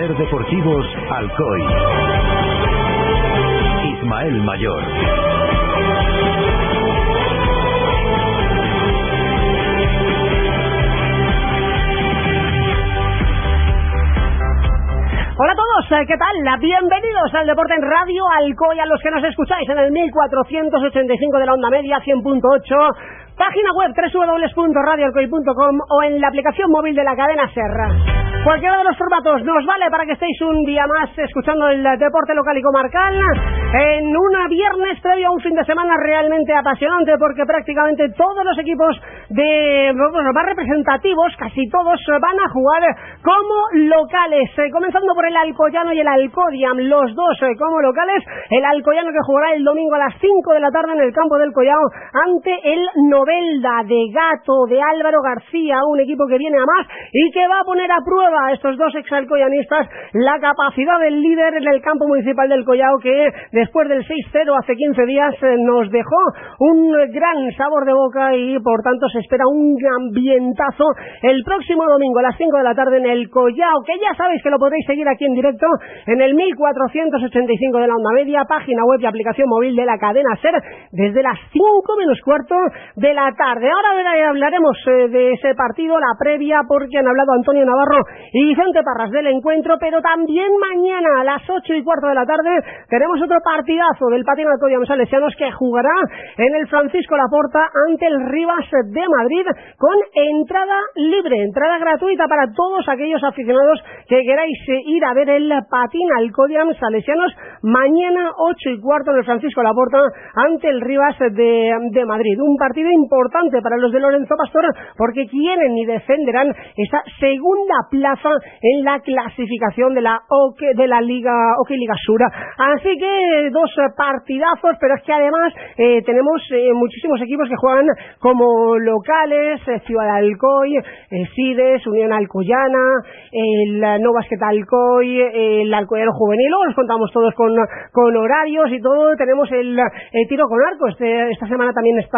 Ser Deportivos Alcoy. Ismael Mayor. Hola a todos, ¿qué tal? Bienvenidos al Deporte en Radio Alcoy, a los que nos escucháis en el 1485 de la onda media, 100.8, página web www.radioalcoy.com o en la aplicación móvil de la cadena SER. Cualquiera de los formatos nos vale para que estéis un día más escuchando el deporte local y comarcal en un viernes previo a un fin de semana realmente apasionante, porque prácticamente todos los equipos más representativos, casi todos, van a jugar como locales, comenzando por el Alcoyano y el Alcodiam, los dos como locales. El Alcoyano, que jugará el domingo a las 5 de la tarde en el campo del Collao ante el Novelda de Gato, de Álvaro García, un equipo que viene a más y que va a poner a prueba a estos dos exalcoyanistas la capacidad del líder en el campo municipal del Collao, que después del 6-0 hace 15 días nos dejó un gran sabor de boca, y por tanto se espera un ambientazo el próximo domingo a las 5 de la tarde en el Collao, que ya sabéis que lo podéis seguir aquí en directo en el 1485 de la onda media, página web y aplicación móvil de la cadena SER, desde las 5 menos cuarto de la tarde. Ahora hablaremos de ese partido, la previa, porque han hablado Antonio Navarro y Vicente Parras del encuentro, pero también mañana a las 8:15 de la tarde tenemos otro partidazo del Patín Alcoyano Salesianos, que jugará en el Francisco Laporta ante el Rivas de Madrid, con entrada libre, entrada gratuita para todos aquellos aficionados que queráis ir a ver el Patín Alcoyano Salesianos mañana 8:15 en el Francisco Laporta ante el Rivas de Madrid. Un partido importante para los de Lorenzo Pastor, porque quieren y defenderán esa segunda plaza en la clasificación de la Liga Hockey Liga Sur. Así que dos partidazos, pero es que además tenemos muchísimos equipos que juegan como locales: Ciudad de Alcoy, Sides, Unión Alcoyana, el No Basquet Alcoy, el Alcoyano Juvenil. Luego los contamos todos con horarios y todo. Tenemos el tiro con arco. Esta semana también está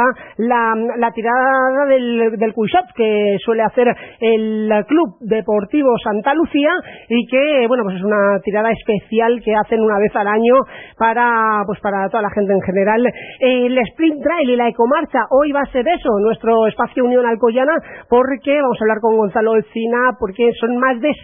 la tirada del Cuixot, que suele hacer el Club Deportivo Santa Lucía, y que pues es una tirada especial que hacen una vez al año para toda la gente en general. El Sprint Trail y la Ecomarcha, hoy va a ser eso, nuestro espacio Unión Alcoyana, porque vamos a hablar con Gonzalo Olcina, porque son más de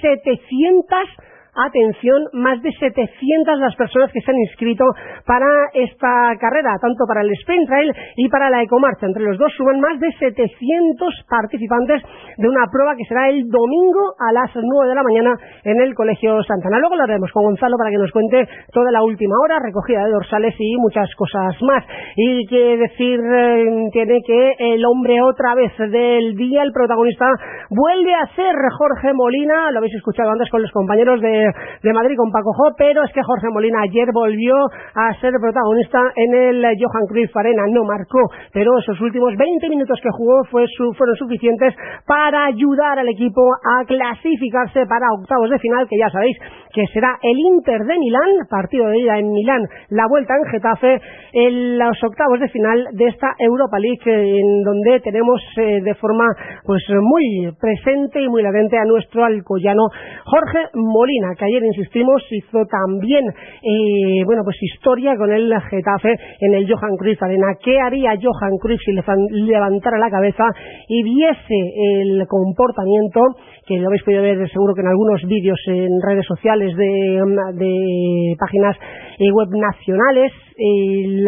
700 las personas que se han inscrito para esta carrera, tanto para el Sprint Trail y para la Ecomarcha. Entre los dos suman más de 700 participantes de una prueba que será el domingo a las 9 de la mañana en el Colegio Santana. Luego lo haremos con Gonzalo para que nos cuente toda la última hora, recogida de dorsales y muchas cosas más. Y que decir tiene que el hombre otra vez del día, el protagonista, vuelve a ser Jorge Molina. Lo habéis escuchado antes con los compañeros de Madrid, con Paco Jo, pero es que Jorge Molina ayer volvió a ser protagonista en el Johan Cruyff Arena. No marcó, pero esos últimos 20 minutos que jugó fueron suficientes para ayudar al equipo a clasificarse para octavos de final, que ya sabéis que será el Inter de Milán, partido de ida en Milán, la vuelta en Getafe, en los octavos de final de esta Europa League, en donde tenemos de forma muy presente y muy latente a nuestro alcoyano Jorge Molina, que ayer, insistimos, hizo también historia con el Getafe en el Johan Cruyff Arena. ¿Qué haría Johan Cruyff si levantara la cabeza y viese el comportamiento, que lo habéis podido ver seguro que en algunos vídeos en redes sociales de páginas web nacionales, el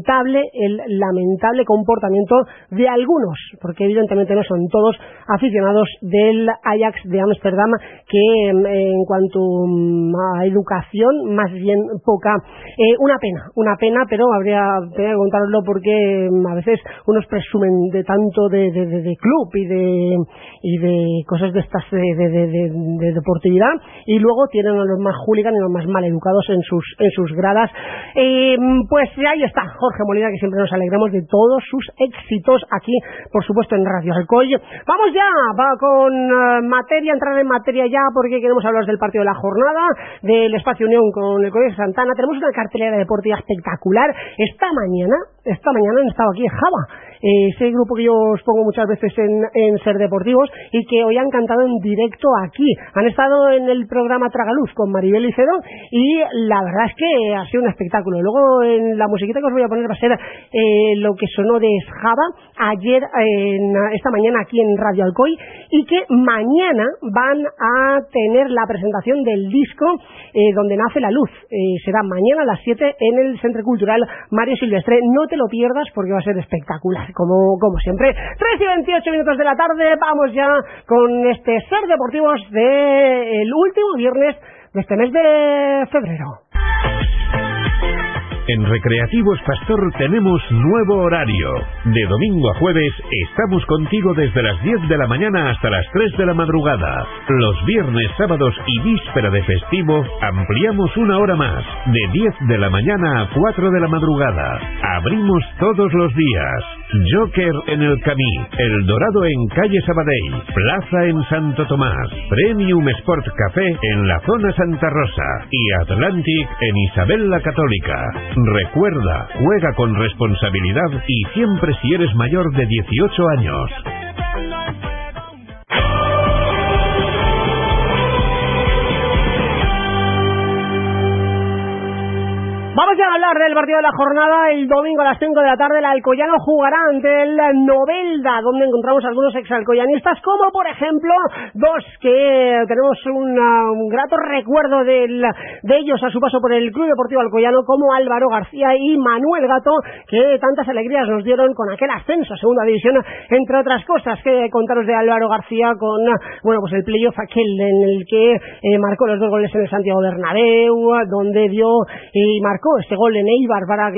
lamentable comportamiento de algunos, porque evidentemente no son todos aficionados del Ajax de Ámsterdam, que en cuanto a educación, más bien poca. Una pena, pero habría que contarlo, porque a veces unos presumen de tanto de club y de cosas de estas de deportividad, y luego tienen a los más hooligan y los más mal educados en sus gradas. Pues ahí está Jorge Molina, que siempre nos alegramos de todos sus éxitos aquí, por supuesto, en Radio Alcoy. Vamos ya con entrar en materia ya, porque queremos hablar del partido de la jornada, del Espacio Unión con el Colegio Santana. Tenemos una cartelera deportiva espectacular. Esta mañana han estado aquí en Java, ese grupo que yo os pongo muchas veces en Ser Deportivos, y que hoy han cantado en directo aquí. Han estado en el programa Tragaluz con Maribel Licero y la verdad es que ha sido un espectáculo. Luego en la musiquita que os voy a poner va a ser lo que sonó de Java ayer, esta mañana aquí en Radio Alcoy, y que mañana van a tener la presentación del disco Donde nace la luz. Será mañana a las 7 en el Centro Cultural Mario Silvestre. No te lo pierdas porque va a ser espectacular, como siempre. 3:28 de la tarde, vamos ya con este Ser Deportivos del último viernes de este mes de febrero. En Recreativos Pastor tenemos nuevo horario. De domingo a jueves estamos contigo desde las 10 de la mañana hasta las 3 de la madrugada. Los viernes, sábados y víspera de festivo ampliamos una hora más, de 10 de la mañana a 4 de la madrugada. Abrimos todos los días. Joker en el Camí, El Dorado en calle Sabadell, Plaza en Santo Tomás, Premium Sport Café en la zona Santa Rosa y Atlantic en Isabel la Católica. Recuerda, juega con responsabilidad y siempre si eres mayor de 18 años. Vamos ya a hablar del partido de la jornada. El domingo a las 5 de la tarde el Alcoyano jugará ante el Novelda, donde encontramos algunos exalcoyanistas, como por ejemplo dos que tenemos un grato recuerdo de ellos a su paso por el Club Deportivo Alcoyano, como Álvaro García y Manuel Gato, que tantas alegrías nos dieron con aquel ascenso a segunda división, entre otras cosas. Que contaros de Álvaro García con pues el playoff aquel en el que marcó los 2 goles en el Santiago Bernabéu, donde dio y marcó este gol en Eibar para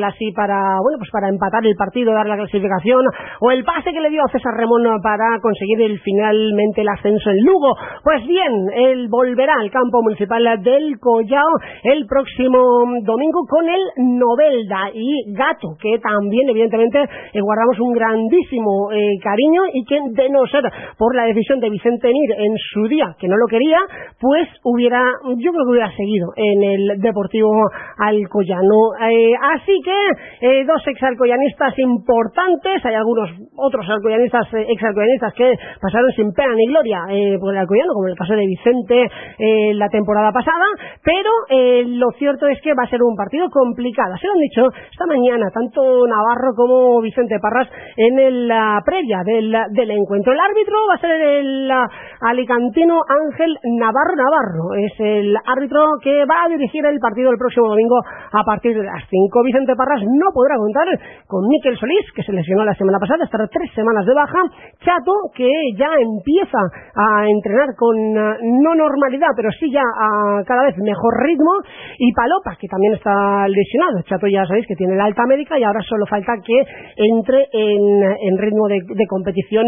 empatar el partido, dar la clasificación, o el pase que le dio a César Remón para conseguir finalmente el ascenso en Lugo. Pues bien, él volverá al campo municipal del Collao el próximo domingo con el Novelda, y Gato, que también evidentemente guardamos un grandísimo cariño, y que de no ser por la decisión de Vicente Mir en su día, que no lo quería, pues yo creo que hubiera seguido en el Deportivo Alcoyano. Así que dos exalcoyanistas importantes. Hay algunos otros exalcoyanistas que pasaron sin pena ni gloria por el Alcoyano, como el caso de Vicente la temporada pasada, pero lo cierto es que va a ser un partido complicado. Se lo han dicho esta mañana tanto Navarro como Vicente Parras en la previa del encuentro. El árbitro va a ser el alicantino Ángel Navarro. Es el árbitro que va a dirigir el partido el próximo domingo a partir de las 5. Vicente Parras no podrá contar con Miquel Solís, que se lesionó la semana pasada, estará 3 semanas de baja. Chato, que ya empieza a entrenar con no normalidad, pero sí ya a cada vez mejor ritmo, y Palopa, que también está lesionado. Chato, ya sabéis que tiene la alta médica y ahora solo falta que entre en ritmo de competición.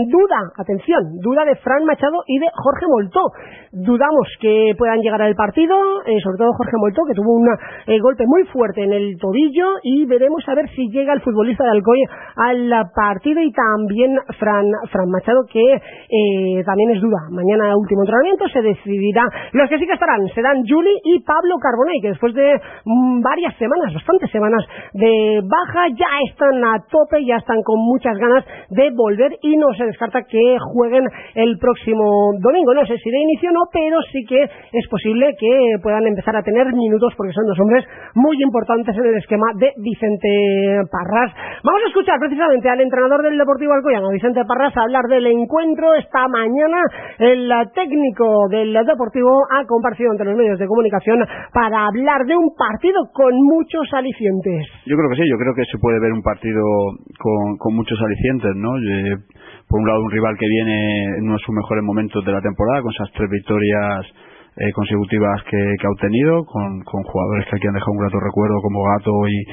Duda de Fran Machado y de Jorge Moltó. Dudamos que puedan llegar al partido, sobre todo Jorge Moltó, que tuvo un golpe muy fuerte en el tobillo, y veremos a ver si llega el futbolista de Alcoy al partido, y también Fran Machado, que también es duda. Mañana, último entrenamiento, se decidirá. Los que sí que estarán serán Juli y Pablo Carbonell, que después de bastantes semanas de baja, ya están a tope, ya están con muchas ganas de volver, y no se descarta que jueguen el próximo domingo. No sé si de inicio o no, pero sí que es posible que puedan empezar a tener minutos, porque son dos hombres muy importantes en el esquema de Vicente Parras. Vamos a escuchar precisamente al entrenador del Deportivo Alcoyano, Vicente Parras, a hablar del encuentro. Esta mañana el técnico del Deportivo ha comparecido ante los medios de comunicación para hablar de un partido con muchos alicientes. Yo creo que sí, yo creo que se puede ver un partido con muchos alicientes, ¿no? Por un lado, un rival que viene en uno de sus mejores momentos de la temporada, con esas 3 victorias consecutivas que ha obtenido, con jugadores que aquí han dejado un grato recuerdo, como Gato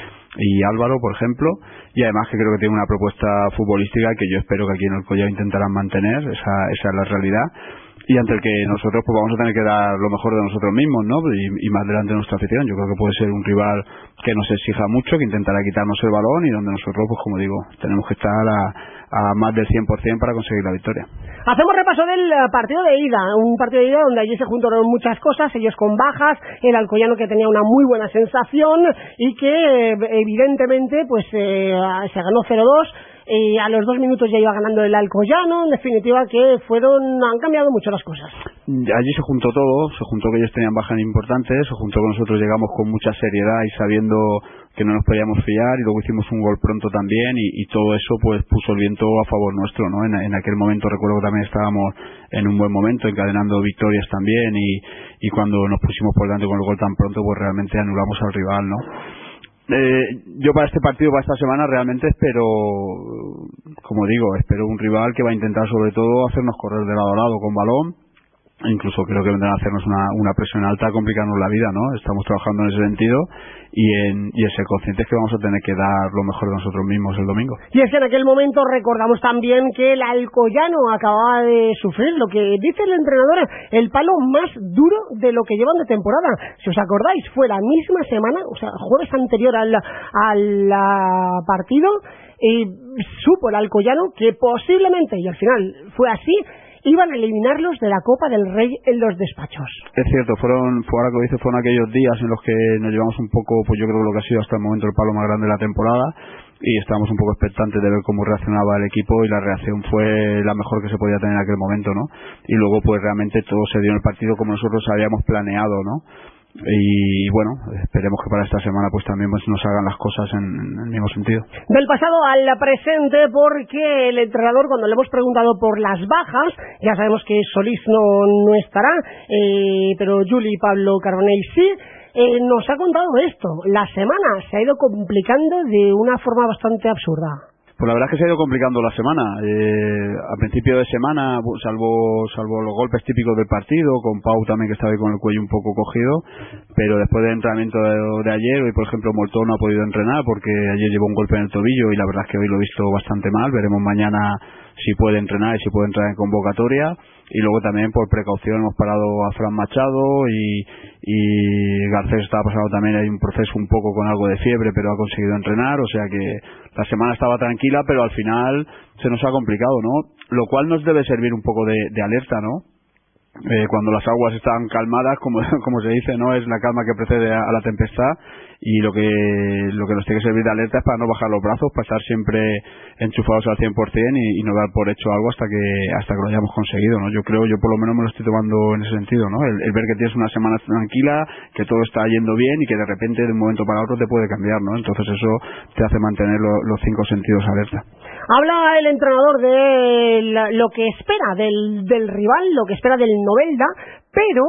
y Álvaro, por ejemplo, y además que creo que tiene una propuesta futbolística que yo espero que aquí en el Collao intentarán mantener. Esa es la realidad, y ante el que nosotros pues vamos a tener que dar lo mejor de nosotros mismos, ¿no? Y más delante de nuestra afición. Yo creo que puede ser un rival que nos exija mucho, que intentará quitarnos el balón, y donde nosotros, pues como digo, tenemos que estar a más del 100% para conseguir la victoria. Hacemos repaso del partido de ida, un partido de ida donde allí se juntaron muchas cosas, ellos con bajas, el Alcoyano, que tenía una muy buena sensación y que evidentemente pues se ganó 0-2. a los 2 minutos ya iba ganando el Alcoyano, en definitiva que han cambiado mucho las cosas. Allí se juntó todo, se juntó que ellos tenían bajas importantes, se juntó que nosotros llegamos con mucha seriedad y sabiendo que no nos podíamos fiar, y luego hicimos un gol pronto también, y todo eso pues puso el viento a favor nuestro, ¿no? En aquel momento recuerdo que también estábamos en un buen momento, encadenando victorias también, y cuando nos pusimos por delante con el gol tan pronto, pues realmente anulamos al rival, ¿no? Yo para este partido, para esta semana, realmente espero un rival que va a intentar sobre todo hacernos correr de lado a lado con balón. Incluso creo que vendrán a hacernos una presión alta, a complicarnos la vida, ¿no? Estamos trabajando en ese sentido y en ser conscientes que vamos a tener que dar lo mejor de nosotros mismos el domingo. Y es que en aquel momento recordamos también que el Alcoyano acababa de sufrir lo que dice el entrenador, el palo más duro de lo que llevan de temporada. Si os acordáis, fue la misma semana, o sea, jueves anterior al partido, supo el Alcoyano que posiblemente, y al final fue así, iban a eliminarlos de la Copa del Rey en los despachos. Es cierto, fueron aquellos días en los que nos llevamos un poco, pues yo creo que lo que ha sido hasta el momento el palo más grande de la temporada, y estábamos un poco expectantes de ver cómo reaccionaba el equipo, y la reacción fue la mejor que se podía tener en aquel momento, ¿no? Y luego pues realmente todo se dio en el partido como nosotros habíamos planeado, ¿no? Y bueno, esperemos que para esta semana pues también pues nos hagan las cosas en el mismo sentido. Del pasado al presente, porque el entrenador, cuando le hemos preguntado por las bajas, ya sabemos que Solís no estará, pero Juli y Pablo Carbonell sí, nos ha contado esto. La semana se ha ido complicando de una forma bastante absurda. Pues la verdad es que se ha ido complicando la semana. A principio de semana, salvo los golpes típicos del partido, con Pau también, que estaba ahí con el cuello un poco cogido, pero después del entrenamiento de ayer, hoy por ejemplo Moltó no ha podido entrenar porque ayer llevó un golpe en el tobillo, y la verdad es que hoy lo he visto bastante mal. Veremos mañana si puede entrenar y si puede entrar en convocatoria. Y luego también por precaución hemos parado a Fran Machado, y Garcés estaba pasando también, hay un proceso un poco con algo de fiebre, pero ha conseguido entrenar, o sea que la semana estaba tranquila, pero al final se nos ha complicado, ¿no? Lo cual nos debe servir un poco de alerta, ¿no? Cuando las aguas están calmadas, como se dice, no es la calma que precede a la tempestad, y lo que nos tiene que servir de alerta es para no bajar los brazos, para estar siempre enchufados al 100% y no dar por hecho algo hasta que lo hayamos conseguido, ¿no? Yo por lo menos me lo estoy tomando en ese sentido, ¿no? El ver que tienes una semana tranquila, que todo está yendo bien, y que de repente de un momento para otro te puede cambiar, ¿no? Entonces eso te hace mantener los 5 sentidos alerta. Habla el entrenador de lo que espera del rival, lo que espera del Novelda, pero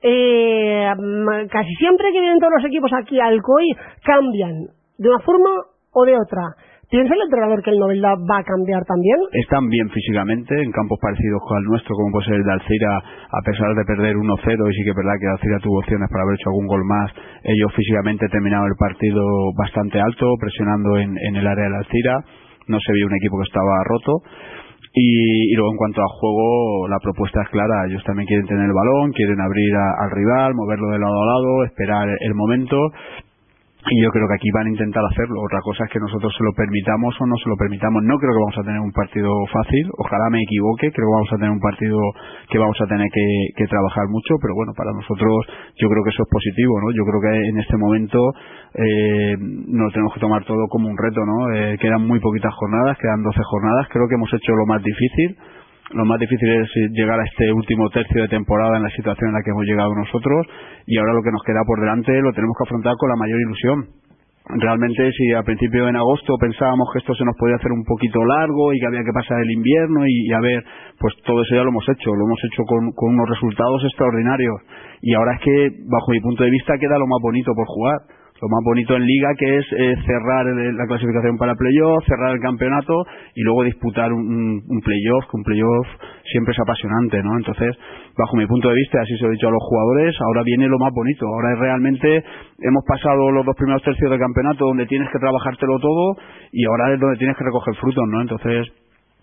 casi siempre que vienen todos los equipos aquí a Alcoy cambian de una forma o de otra. ¿Piensa el entrenador que el Novelda va a cambiar también? Están bien físicamente, en campos parecidos al nuestro, como puede ser el de Alcira, a pesar de perder 1-0, y sí que es verdad que Alcira tuvo opciones para haber hecho algún gol más. Ellos físicamente terminaron el partido bastante alto, presionando en el área de Alcira. No se vio un equipo que estaba roto. Y luego en cuanto a juego, la propuesta es clara. Ellos también quieren tener el balón, quieren abrir al rival, moverlo de lado a lado, esperar el momento, y yo creo que aquí van a intentar hacerlo. Otra cosa es que nosotros se lo permitamos o no se lo permitamos. No creo que vamos a tener un partido fácil, ojalá me equivoque. Creo que vamos a tener un partido que vamos a tener que trabajar mucho, pero bueno, para nosotros yo creo que eso es positivo, ¿no? Yo creo que en este momento nos tenemos que tomar todo como un reto, ¿no? Quedan muy poquitas jornadas, quedan 12 jornadas. Creo que hemos hecho lo más difícil. Lo más difícil es llegar a este último tercio de temporada en la situación en la que hemos llegado nosotros, y ahora lo que nos queda por delante lo tenemos que afrontar con la mayor ilusión. Realmente, si al principio en agosto pensábamos que esto se nos podía hacer un poquito largo y que había que pasar el invierno y a ver, pues todo eso ya lo hemos hecho con unos resultados extraordinarios, y ahora es que bajo mi punto de vista queda lo más bonito por jugar. Lo más bonito en Liga, que es cerrar la clasificación para playoff, cerrar el campeonato y luego disputar un playoff, que un playoff siempre es apasionante, ¿no? Entonces, bajo mi punto de vista, así se lo he dicho a los jugadores, ahora viene lo más bonito. Ahora es realmente, hemos pasado los 2 primeros tercios del campeonato donde tienes que trabajártelo todo, y ahora es donde tienes que recoger frutos, ¿no? Entonces,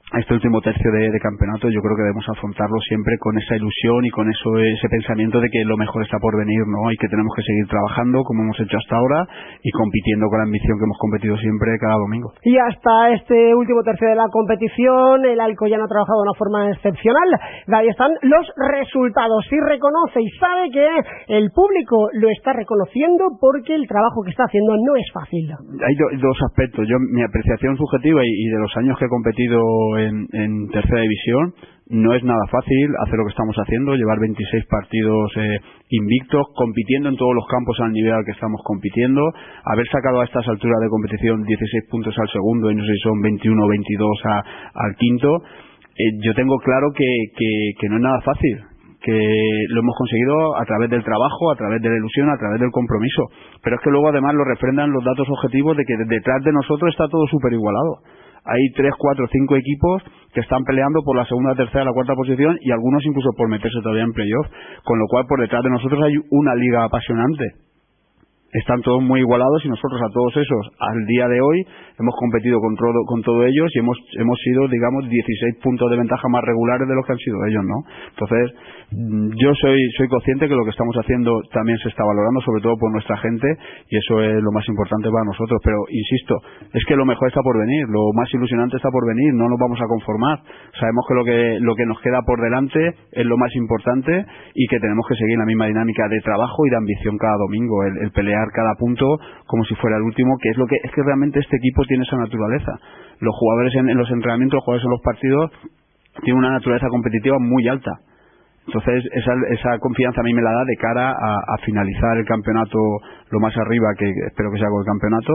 este último tercio de campeonato, yo creo que debemos afrontarlo siempre con esa ilusión y con ese pensamiento de que lo mejor está por venir, ¿no? Y que tenemos que seguir trabajando como hemos hecho hasta ahora y compitiendo con la ambición que hemos competido siempre cada domingo. Y hasta este último tercio de la competición, el Alcoyano ha trabajado de una forma excepcional. Ahí están los resultados. Sí reconoce y sabe que el público lo está reconociendo porque el trabajo que está haciendo no es fácil. Hay dos aspectos. Mi apreciación subjetiva y de los años que he competido en tercera división, no es nada fácil hacer lo que estamos haciendo, llevar 26 partidos invictos, compitiendo en todos los campos al nivel al que estamos compitiendo, haber sacado a estas alturas de competición 16 puntos al segundo y no sé si son 21 o 22 al quinto. Yo tengo claro que no es nada fácil, que lo hemos conseguido a través del trabajo, a través de la ilusión, a través del compromiso, pero es que luego además lo refrendan los datos objetivos de que detrás de nosotros está todo súper igualado. Hay 3, 4, 5 equipos que están peleando por la segunda, tercera, la cuarta posición y algunos incluso por meterse todavía en playoff, con lo cual por detrás de nosotros hay una liga apasionante. Están todos muy igualados y nosotros a todos esos al día de hoy hemos competido con todos ellos y hemos sido, digamos, 16 puntos de ventaja más regulares de los que han sido ellos, ¿no? Entonces yo soy consciente que lo que estamos haciendo también se está valorando, sobre todo por nuestra gente, y eso es lo más importante para nosotros, pero insisto, es que lo mejor está por venir, lo más ilusionante está por venir, no nos vamos a conformar. Sabemos que lo que nos queda por delante es lo más importante y que tenemos que seguir la misma dinámica de trabajo y de ambición cada domingo, el pelear cada punto como si fuera el último, que es que realmente este equipo tiene esa naturaleza. Los jugadores en los entrenamientos, los jugadores en los partidos tienen una naturaleza competitiva muy alta. Entonces esa confianza a mí me la da de cara a finalizar el campeonato lo más arriba, que espero que sea con el campeonato,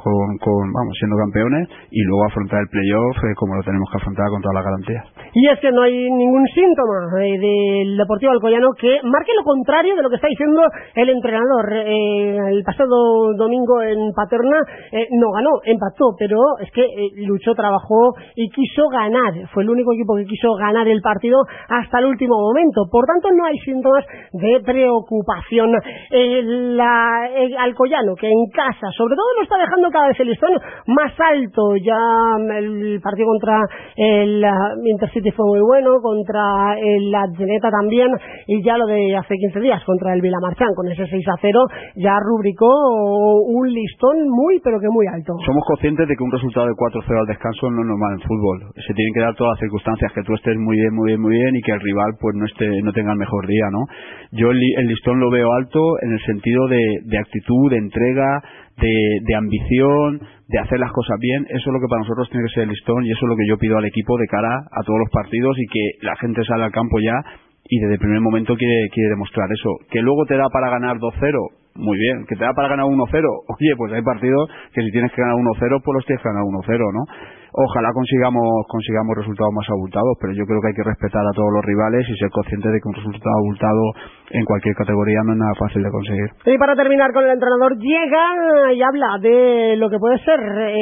siendo campeones, y luego afrontar el playoff como lo tenemos que afrontar con todas las garantías. Y es que no hay ningún síntoma del Deportivo Alcoyano que marque lo contrario de lo que está diciendo el entrenador. El pasado domingo en Paterna no ganó, empató, pero es que luchó, trabajó y quiso ganar. Fue el único equipo que quiso ganar el partido hasta el último momento. Por tanto, no hay síntomas de preocupación. El Alcoyano, que en casa, sobre todo, lo está dejando cada vez el listón más alto. Ya el partido contra el Intercity fue muy bueno, contra el Atzeneta también, y ya lo de hace 15 días contra el Vilamarchán con ese 6-0 ya rubricó un listón muy pero que muy alto. Somos conscientes de que un resultado de 4-0 al descanso no es normal en fútbol. Se tienen que dar todas las circunstancias, que tú estés muy bien y que el rival pues no tenga el mejor día, ¿no? Yo el listón lo veo alto en el sentido de actitud, de entrega, de ambición, de hacer las cosas bien. Eso es lo que para nosotros tiene que ser el listón, y eso es lo que yo pido al equipo de cara a todos los partidos, y que la gente salga al campo ya y desde el primer momento quiere demostrar eso. Que luego te da para ganar 2-0, muy bien. Que te da para ganar 1-0, oye, pues hay partidos que si tienes que ganar 1-0, pues los tienes que ganar 1-0, ¿no? Ojalá consigamos resultados más abultados, pero yo creo que hay que respetar a todos los rivales y ser conscientes de que un resultado abultado en cualquier categoría no es nada fácil de conseguir. Y para terminar con el entrenador, llega y habla de lo que puede ser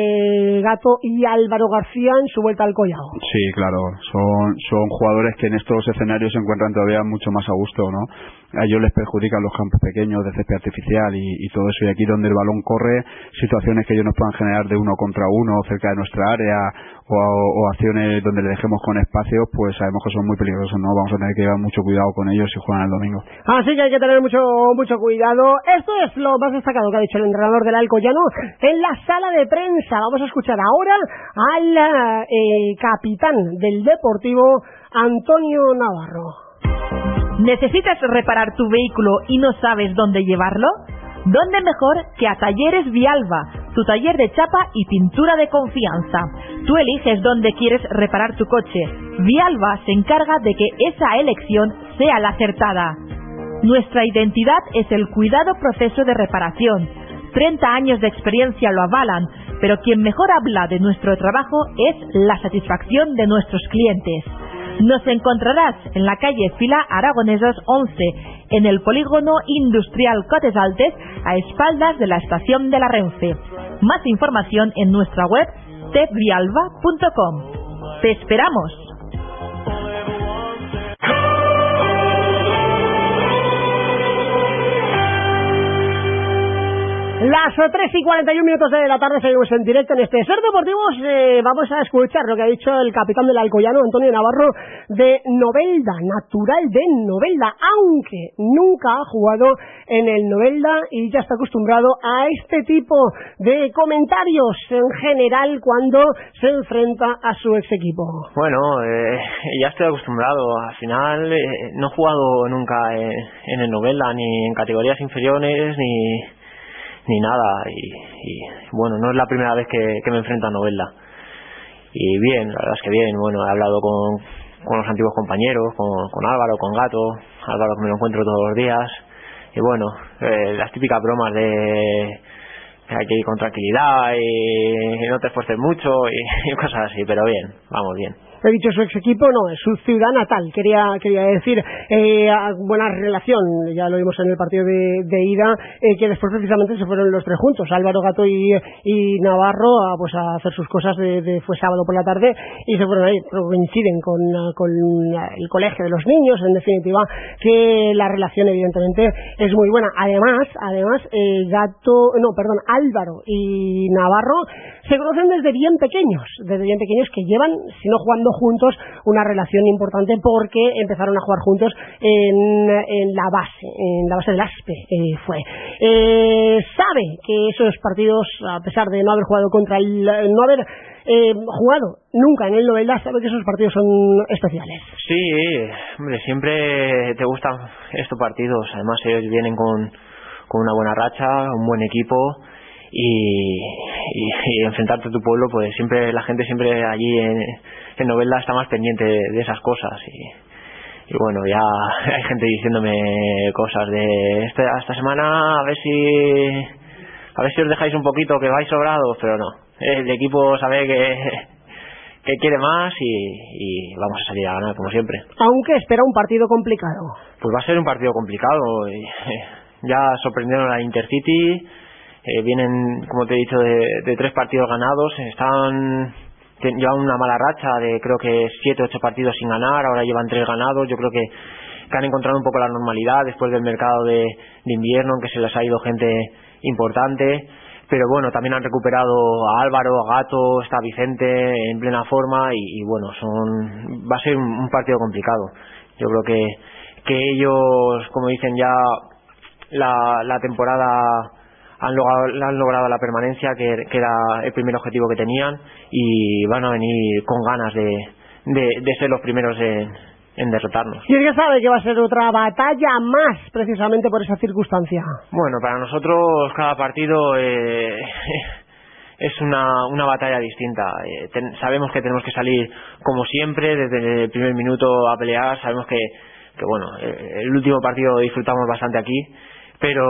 Gato y Álvaro García en su vuelta al Collao. Sí, claro, son jugadores que en estos escenarios se encuentran todavía mucho más a gusto, ¿no? A ellos les perjudican los campos pequeños de césped artificial y todo eso, y aquí donde el balón corre, situaciones que ellos nos puedan generar de 1 contra 1 cerca de nuestra área o acciones donde le dejemos con espacios, pues sabemos que son muy peligrosos, ¿no? Vamos a tener que llevar mucho cuidado con ellos si juegan el domingo. Así que hay que tener mucho cuidado. Esto es lo más destacado que ha dicho el entrenador del Alcoyano en la sala de prensa. Vamos a escuchar ahora al capitán del Deportivo, Antonio Navarro. ¿Necesitas reparar tu vehículo y no sabes dónde llevarlo? ¿Dónde mejor que a Talleres Vialba, tu taller de chapa y pintura de confianza? Tú eliges dónde quieres reparar tu coche. Vialba se encarga de que esa elección sea la acertada. Nuestra identidad es el cuidado proceso de reparación. 30 años de experiencia lo avalan, pero quien mejor habla de nuestro trabajo es la satisfacción de nuestros clientes. Nos encontrarás en la calle Fila Aragonesos 11, en el polígono industrial Cotes Altes, a espaldas de la estación de la Renfe. Más información en nuestra web tepvialba.com. ¡Te esperamos! Las las 3:41 de la tarde seguimos en directo en este Ser Deportivos. Vamos a escuchar lo que ha dicho el capitán del Alcoyano, Antonio Navarro, de Novelda, natural de Novelda, aunque nunca ha jugado en el Novelda y ya está acostumbrado a este tipo de comentarios en general cuando se enfrenta a su ex equipo. Bueno, ya estoy acostumbrado. Al final no he jugado nunca en el Novelda, ni en categorías inferiores, ni nada. Y bueno, no es la primera vez que me enfrento a Novelda. Y bien, la verdad es que bien. Bueno, he hablado con los antiguos compañeros, con Álvaro, con Gato. Álvaro, que me lo encuentro todos los días. Y bueno, las típicas bromas de que hay que ir con tranquilidad y no te esfuerces mucho y cosas así, pero bien, vamos bien. He dicho su ex equipo, no, es su ciudad natal, quería decir, buena relación, ya lo vimos en el partido de ida, que después precisamente se fueron los tres juntos, Álvaro, Gato y Navarro, pues a hacer sus cosas, fue sábado por la tarde, y se fueron ahí, coinciden con el colegio de los niños, en definitiva, que la relación evidentemente es muy buena. Además, Álvaro y Navarro se conocen desde bien pequeños, que llevan, si no jugando juntos, una relación importante porque empezaron a jugar juntos en la base del ASPE fue. Sabe que esos partidos, a pesar de no haber jugado no haber jugado nunca en el Novelda, sabe que esos partidos son especiales. Sí, hombre, siempre te gustan estos partidos. Además ellos vienen con una buena racha, un buen equipo. Y enfrentarte a tu pueblo, pues siempre la gente allí en Novelda está más pendiente de esas cosas y bueno, ya hay gente diciéndome cosas de esta semana, a ver si os dejáis un poquito, que vais sobrados, pero no, el equipo sabe que quiere más y vamos a salir a ganar como siempre. Aunque espera un partido complicado. Pues va a ser un partido complicado. Ya sorprendieron a Intercity. Vienen, como te he dicho, de 3 partidos ganados. Llevan una mala racha de creo que 7 o 8 partidos sin ganar. Ahora llevan 3 ganados. Yo creo que han encontrado un poco la normalidad después del mercado de invierno, en que se les ha ido gente importante. Pero bueno, también han recuperado a Álvaro, a Gato, está Vicente en plena forma y bueno, va a ser un partido complicado. Yo creo que ellos, como dicen ya, la temporada han logrado la permanencia, que era el primer objetivo que tenían, y van a venir con ganas de ser los primeros en derrotarnos. Y es que sabe que va a ser otra batalla más, precisamente por esa circunstancia. Bueno, para nosotros cada partido es una batalla distinta. Sabemos que tenemos que salir como siempre, desde el primer minuto a pelear. Sabemos que bueno, el último partido disfrutamos bastante aquí, pero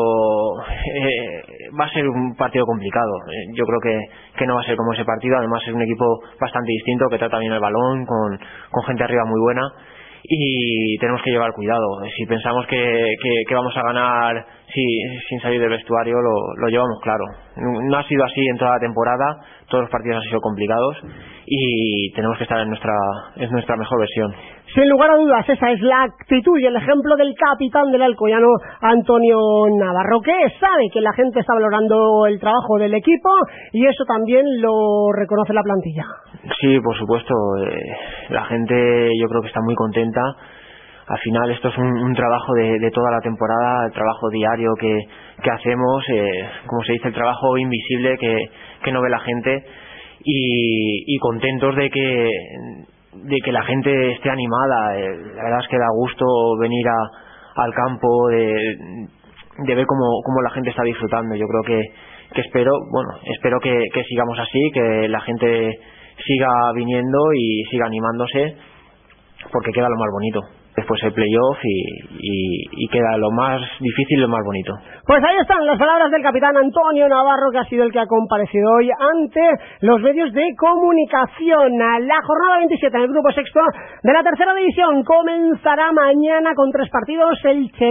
va a ser un partido complicado. Yo creo que no va a ser como ese partido. Además es un equipo bastante distinto, que trata bien el balón, con gente arriba muy buena, y tenemos que llevar cuidado. Si pensamos que vamos a ganar sin salir del vestuario, lo llevamos claro. No ha sido así en toda la temporada. Todos los partidos han sido complicados y tenemos que estar en nuestra mejor versión. Sin lugar a dudas, esa es la actitud y el ejemplo del capitán del Alcoyano, Antonio Navarro, que sabe que la gente está valorando el trabajo del equipo y eso también lo reconoce la plantilla. Sí, por supuesto. La gente, yo creo que está muy contenta. Al final esto es un trabajo de toda la temporada, el trabajo diario que hacemos, como se dice, el trabajo invisible que no ve la gente, y contentos de que la gente esté animada. La verdad es que da gusto venir al campo, de ver cómo la gente está disfrutando. Yo creo que espero que sigamos así, que la gente siga viniendo y siga animándose, porque queda lo más bonito. Después el playoff y queda lo más difícil y lo más bonito. Pues ahí están las palabras del capitán Antonio Navarro, que ha sido el que ha comparecido hoy ante los medios de comunicación. La jornada 27 en el grupo sexto de la tercera división comenzará mañana con 3 partidos. El Elche B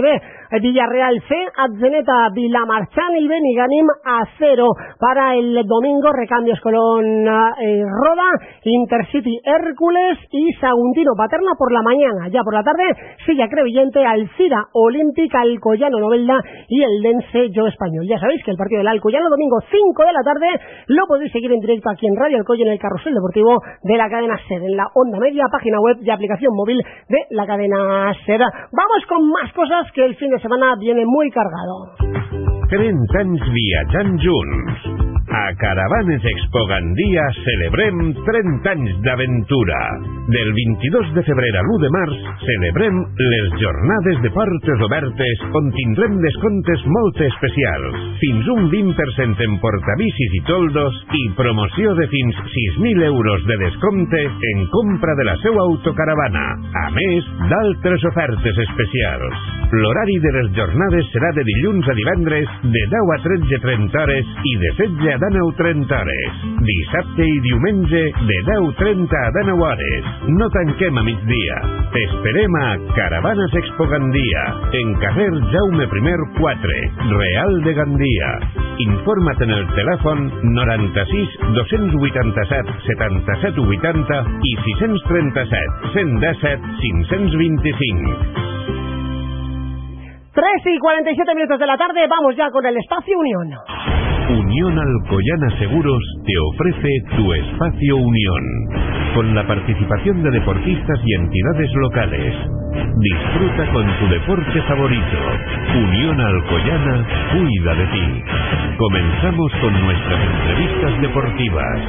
Villarreal C, Atzeneta, Vilamarchán y Beniganim a 0. Para el domingo, recambios Colón Roda, Intercity Hércules y Saguntino Paterna por la mañana. Ya por la tarde, Silla Crevillente, Alcira Olímpica, Alcoyano Novelda y el Dense Yo Español. Ya sabéis que el partido del Alcoyano, domingo 5 de la tarde, lo podéis seguir en directo aquí en Radio Alcoy en el Carrusel Deportivo de la cadena SER, en la onda media, página web y aplicación móvil de la cadena SER. Vamos con más cosas, que el fin de semana viene muy cargado. 30 anys viatjant junts. A Caravanes Expo Gandia celebrem 30 anys d'aventura. Del 22 de febrer a l'1 de març celebrem les jornades de portes obertes on tindrem descomptes molt especials. Fins un 20% en portabicis i toldos i promoció de fins 6.000 euros de descompte en compra de la seva autocaravana. A més, d'altres ofertes especials. L'horari de les jornades serà de dilluns a divendres de 10 a 13:30 hores i de 16 a 19:30 hores. Dissabte i diumenge de 10:30 a 19 hores. No tanquem a migdia. T'esperem a Caravanes Expo Gandia, en carrer Jaume I 4, Real de Gandia. Informa't en el telèfon 96 287 77 80 i 637 117 525. 3 y 47 minutos de la tarde, vamos ya con el Espacio Unión. Unión Alcoyana Seguros te ofrece tu Espacio Unión, con la participación de deportistas y entidades locales. Disfruta con tu deporte favorito. Unión Alcoyana cuida de ti. Comenzamos con nuestras entrevistas deportivas.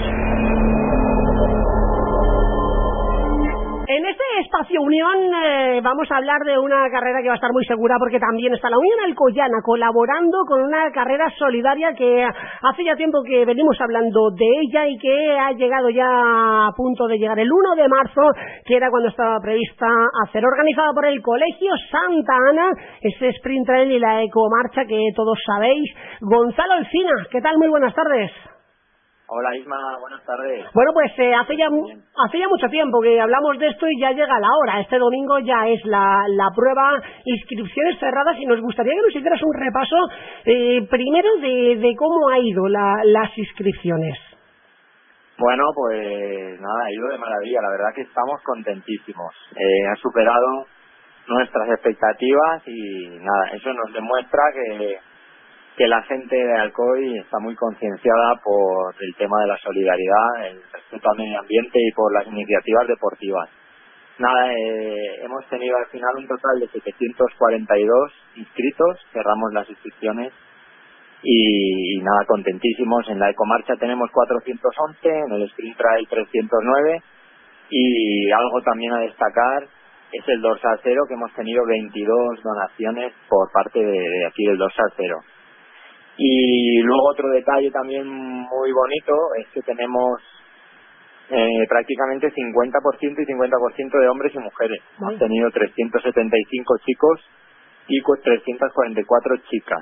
En este Espacio Unión vamos a hablar de una carrera que va a estar muy segura, porque también está la Unión Alcoyana colaborando con una carrera solidaria que hace ya tiempo que venimos hablando de ella y que ha llegado ya a punto de llegar el 1 de marzo, que era cuando estaba prevista hacer, organizada por el Colegio Santa Ana, ese sprint trail y la ecomarcha que todos sabéis. Gonzalo Alsina, ¿qué tal? Muy buenas tardes. Hola Isma, buenas tardes. Bueno, pues hace ya mucho tiempo que hablamos de esto y ya llega la hora. Este domingo ya es la prueba, inscripciones cerradas, y nos gustaría que nos hicieras un repaso primero de cómo ha ido las inscripciones. Bueno, pues nada, ha ido de maravilla, la verdad que estamos contentísimos. Ha superado nuestras expectativas y nada, eso nos demuestra que la gente de Alcoy está muy concienciada por el tema de la solidaridad, el respeto al medio ambiente y por las iniciativas deportivas. Nada, hemos tenido al final un total de 742 inscritos, cerramos las inscripciones y nada, contentísimos. En la ecomarcha tenemos 411, en el sprint trail 309 y algo también a destacar es el dorsal cero, que hemos tenido 22 donaciones por parte de aquí del dorsal cero. Y luego otro detalle también muy bonito es que tenemos prácticamente 50% y 50% de hombres y mujeres. Hemos tenido 375 chicos y 344 chicas.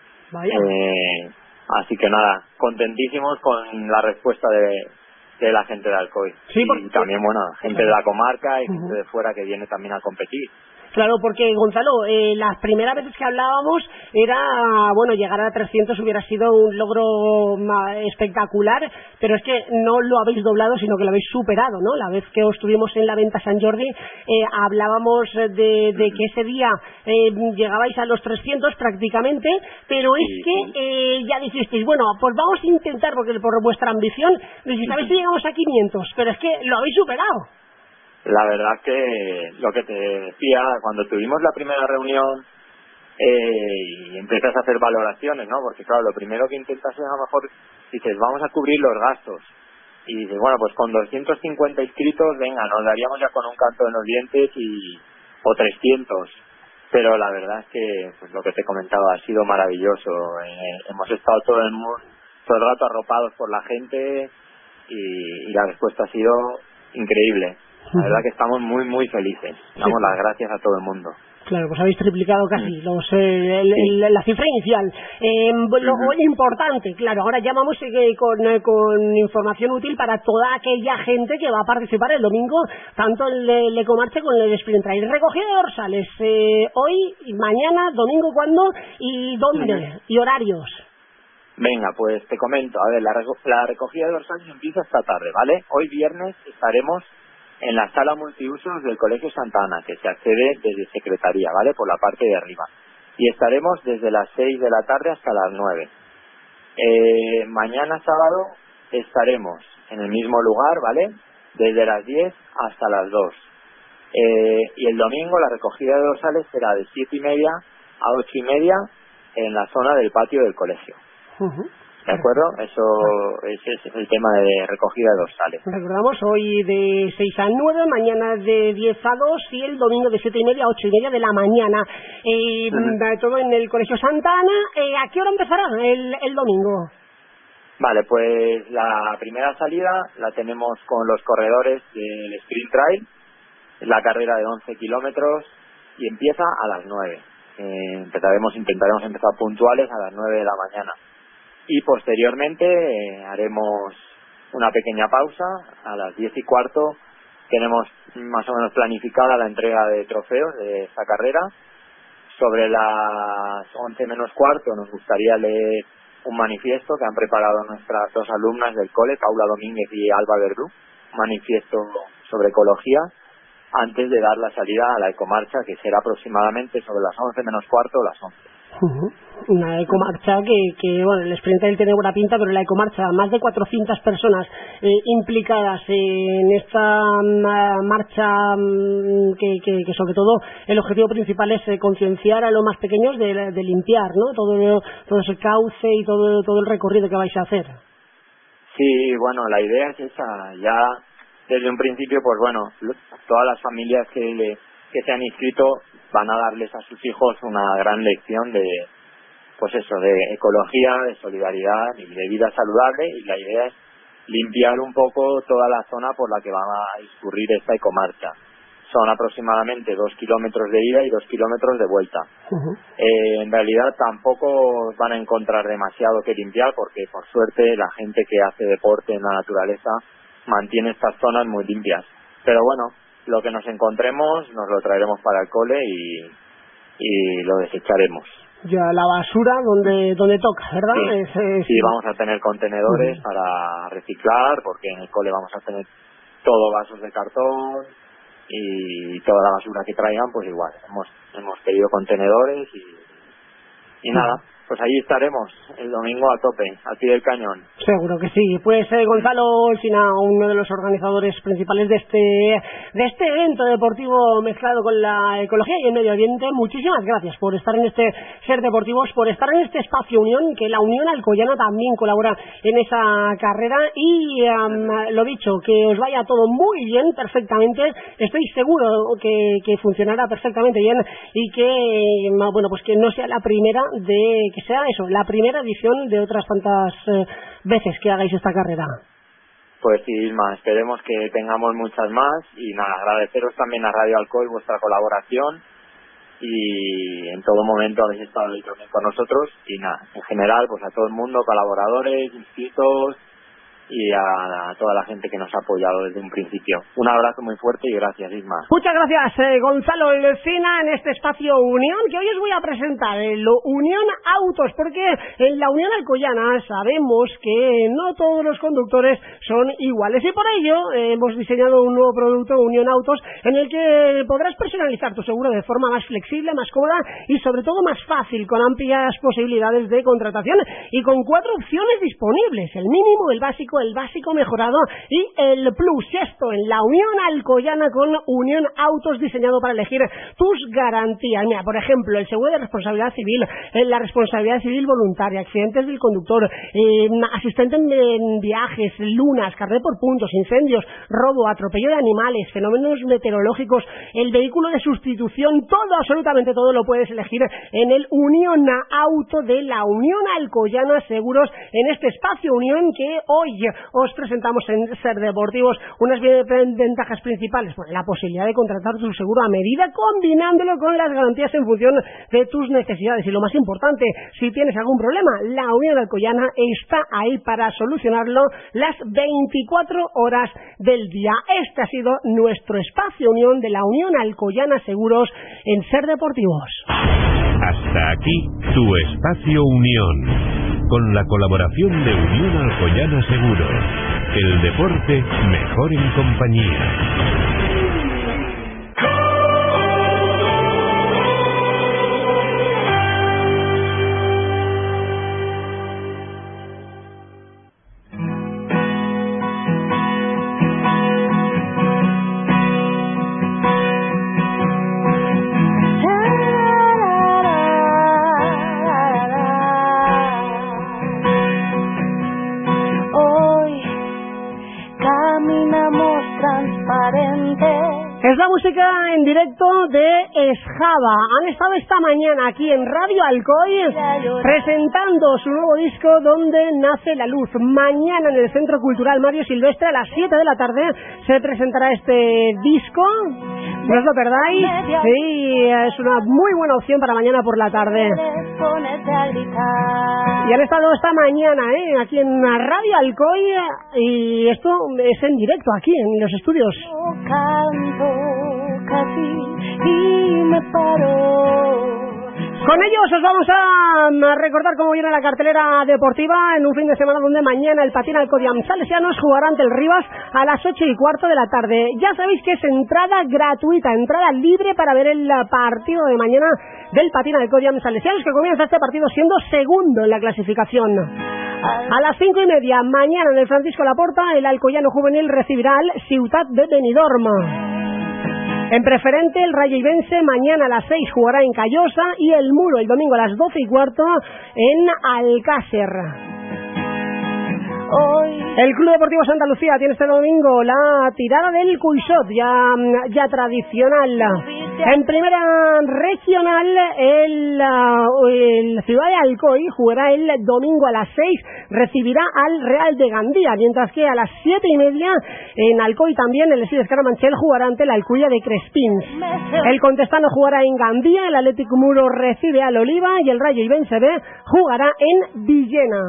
Así que nada, contentísimos con la respuesta de la gente de Alcoy. Sí, y también, bueno, gente de la comarca y gente de fuera que viene también a competir. Claro, porque Gonzalo, las primeras veces que hablábamos era, bueno, llegar a 300 hubiera sido un logro espectacular, pero es que no lo habéis doblado, sino que lo habéis superado, ¿no? La vez que os tuvimos en la venta San Jordi, hablábamos de que ese día llegabais a los 300 prácticamente, pero es que ya dijisteis, bueno, pues vamos a intentar, porque por vuestra ambición, dijisteis, a ver si llegamos a 500, pero es que lo habéis superado. La verdad que lo que te decía, cuando tuvimos la primera reunión y empiezas a hacer valoraciones, ¿no? Porque claro, lo primero que intentas es, a lo mejor dices, vamos a cubrir los gastos. Y dices, bueno, pues con 250 inscritos, venga, nos daríamos ya con un canto en los dientes o 300. Pero la verdad es que, pues lo que te comentaba, ha sido maravilloso. Hemos estado todo el rato arropados por la gente y la respuesta ha sido increíble. La verdad que estamos muy, muy felices. Damos las gracias a todo el mundo. Claro, pues habéis triplicado casi la cifra inicial. Lo importante, claro, ahora ya vamos con información útil para toda aquella gente que va a participar el domingo, tanto en el Ecomarcha como en el Sprint Trail. Recogida de dorsales, hoy, mañana, domingo, ¿cuándo y dónde? Y horarios. Venga, pues te comento. A ver, la recogida de dorsales empieza esta tarde, ¿vale? Hoy viernes estaremos en la sala multiusos del Colegio Santa Ana, que se accede desde Secretaría, ¿vale? Por la parte de arriba. Y estaremos desde las 6 de la tarde hasta las 9. Mañana sábado estaremos en el mismo lugar, ¿vale? Desde las 10 hasta las 2. Y el domingo la recogida de dorsales será de 7:30 a 8:30 en la zona del patio del colegio. ¿De acuerdo? Ese es el tema de recogida de dorsales. Recordamos, hoy de 6 a 9, mañana de 10 a 2 y el domingo de 7:30 a 8:30 de la mañana. Todo en el Colegio Santa Ana. ¿A qué hora empezará el domingo? Vale, pues la primera salida la tenemos con los corredores del Sprint Trail, la carrera de 11 kilómetros, y empieza a las 9. Intentaremos empezar puntuales a las 9 de la mañana. Y posteriormente haremos una pequeña pausa. A las 10:15 tenemos más o menos planificada la entrega de trofeos de esta carrera. Sobre las 11:15 nos gustaría leer un manifiesto que han preparado nuestras dos alumnas del cole, Paula Domínguez y Alba Verdú, un manifiesto sobre ecología, antes de dar la salida a la ecomarcha, que será aproximadamente sobre las 11:15 o las 11. Una ecomarcha que bueno, el Sprint Trail tiene buena pinta, pero la ecomarcha, más de 400 personas implicadas en esta marcha, que sobre todo el objetivo principal es concienciar a los más pequeños de limpiar, ¿no? Todo ese cauce y todo el recorrido que vais a hacer. Sí, bueno, la idea es esa. Ya desde un principio, pues bueno, todas las familias que se han inscrito van a darles a sus hijos una gran lección de ecología, de solidaridad y de vida saludable, y la idea es limpiar un poco toda la zona por la que va a discurrir esta ecomarcha. Son aproximadamente 2 kilómetros de ida y 2 kilómetros de vuelta. En realidad tampoco van a encontrar demasiado que limpiar, porque por suerte la gente que hace deporte en la naturaleza mantiene estas zonas muy limpias. Pero bueno, lo que nos encontremos nos lo traeremos para el cole y lo desecharemos. Ya la basura donde toca, ¿verdad? Sí, vamos a tener contenedores para reciclar, porque en el cole vamos a tener todo vasos de cartón y toda la basura que traigan, pues igual. Hemos pedido contenedores y nada. Pues ahí estaremos el domingo a tope, al pie del cañón. Seguro que sí. Pues Gonzalo Olcina, uno de los organizadores principales de este evento deportivo mezclado con la ecología y el medio ambiente, muchísimas gracias por estar en este Ser Deportivos, por estar en este espacio Unión, que la Unión Alcoyana también colabora en esa carrera, y lo dicho, que os vaya todo muy bien, perfectamente. Estoy seguro que funcionará perfectamente bien y que pues que no sea la primera que sea eso, la primera edición de otras tantas veces que hagáis esta carrera. Pues sí, Isma, esperemos que tengamos muchas más, y nada, agradeceros también a Radio Alcohol vuestra colaboración, y en todo momento habéis estado ahí con nosotros, y nada, en general pues a todo el mundo, colaboradores, inscritos, y a toda la gente que nos ha apoyado desde un principio. Un abrazo muy fuerte y gracias, Isma. Muchas gracias, Gonzalo Olcina, en este espacio Unión, que hoy os voy a presentar lo Unión Autos, porque en la Unión Alcoyana sabemos que no todos los conductores son iguales, y por ello hemos diseñado un nuevo producto, Unión Autos, en el que podrás personalizar tu seguro de forma más flexible, más cómoda y sobre todo más fácil, con amplias posibilidades de contratación y con 4 opciones disponibles: el mínimo, el básico mejorado y el plus. Esto en la Unión Alcoyana con Unión Autos, diseñado para elegir tus garantías. Mira, por ejemplo, el seguro de responsabilidad civil, la responsabilidad civil voluntaria, accidentes del conductor, asistente en viajes, lunas, carnet por puntos, incendios, robo, atropello de animales, fenómenos meteorológicos, el vehículo de sustitución, todo, absolutamente todo lo puedes elegir en el Unión Auto de la Unión Alcoyana Seguros, en este espacio Unión que hoy os presentamos en Ser Deportivos. Unas ventajas principales, bueno, la posibilidad de contratar tu seguro a medida, combinándolo con las garantías en función de tus necesidades. Y lo más importante, si tienes algún problema, la Unión Alcoyana está ahí para solucionarlo las 24 horas del día. Este ha sido nuestro espacio unión de la Unión Alcoyana Seguros en Ser Deportivos. Hasta aquí tu espacio unión, con la colaboración de Unión Alcoyana Seguros. El deporte mejor en compañía. Es la música en directo de Esjaba. Han estado esta mañana aquí en Radio Alcoy presentando su nuevo disco Donde Nace la Luz. Mañana en el Centro Cultural Mario Silvestre a las 7 de la tarde se presentará este disco. No os lo perdáis. Sí, es una muy buena opción para mañana por la tarde. Y han estado esta mañana aquí en Radio Alcoy, y esto es en directo aquí en los estudios. Con ellos os vamos a recordar cómo viene la cartelera deportiva en un fin de semana donde mañana el Patín Alcoyam Salesianos jugará ante el Rivas a las 8:15 de la tarde. Ya sabéis que es entrada gratuita, entrada libre para ver el partido de mañana del Patín Alcoyam Salesianos, que comienza este partido siendo segundo en la clasificación. A las 5:30 mañana en el Francisco Laporta el Alcoyano Juvenil recibirá al Ciutat de Benidorm. En preferente, el Rayeibense mañana a las 6 jugará en Callosa y el Muro el domingo a las 12:15 en Alcácer. El Club Deportivo Santa Lucía tiene este domingo la tirada del Cuixot, ya tradicional. En primera regional, el Ciudad de Alcoy jugará el domingo a las 6, recibirá al Real de Gandía, mientras que a las 7:30 en Alcoy también el Esides Caramanchel jugará ante la Alcuya de Crespins. El Contestano jugará en Gandía, el Atlético Muro recibe al Oliva y el Rayo Ibense B jugará en Villena.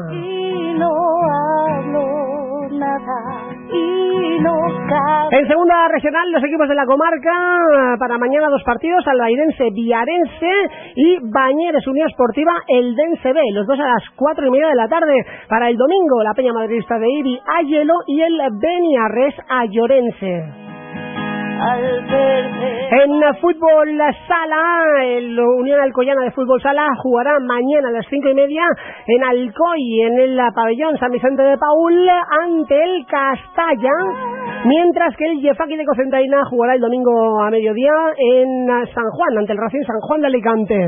En segunda regional, los equipos de la comarca para mañana dos partidos: Albairense Viarense y Bañeres Unión Esportiva Eldense B, los dos a las 4:30 de la tarde. Para el domingo, la Peña Madridista de Ibi Ayelo y el Beniarres Ayorense. En fútbol sala, el Unión Alcoyana de Fútbol Sala jugará mañana a las 5:30 en Alcoy, en el pabellón San Vicente de Paúl, ante el Castalla, mientras que el Yefaki de Cocentaina jugará el domingo a mediodía en San Juan, ante el Racing San Juan de Alicante.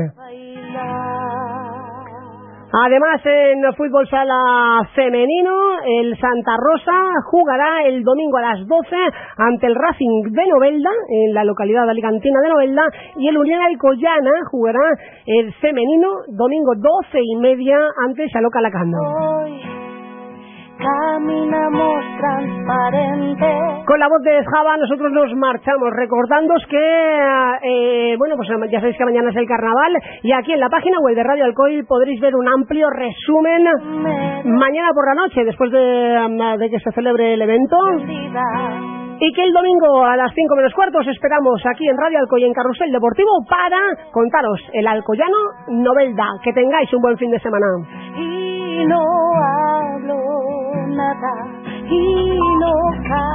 Además, en fútbol sala femenino, el Santa Rosa jugará el domingo a las 12 ante el Racing de Novelda, en la localidad alicantina de Novelda, y el Unión Alcoyana jugará el femenino domingo 12:30 ante Xaló Calacando. Caminamos transparente. Con la voz de Esjaba nosotros nos marchamos, recordándoos que pues ya sabéis que mañana es el carnaval, y aquí en la página web de Radio Alcoy podréis ver un amplio resumen mañana por la noche, después de que se celebre el evento. Y que el domingo a las 5:15 os esperamos aquí en Radio Alcoy en Carrusel Deportivo para contaros el Alcoyano Novelda. Que tengáis un buen fin de semana. Y no hablo nada y no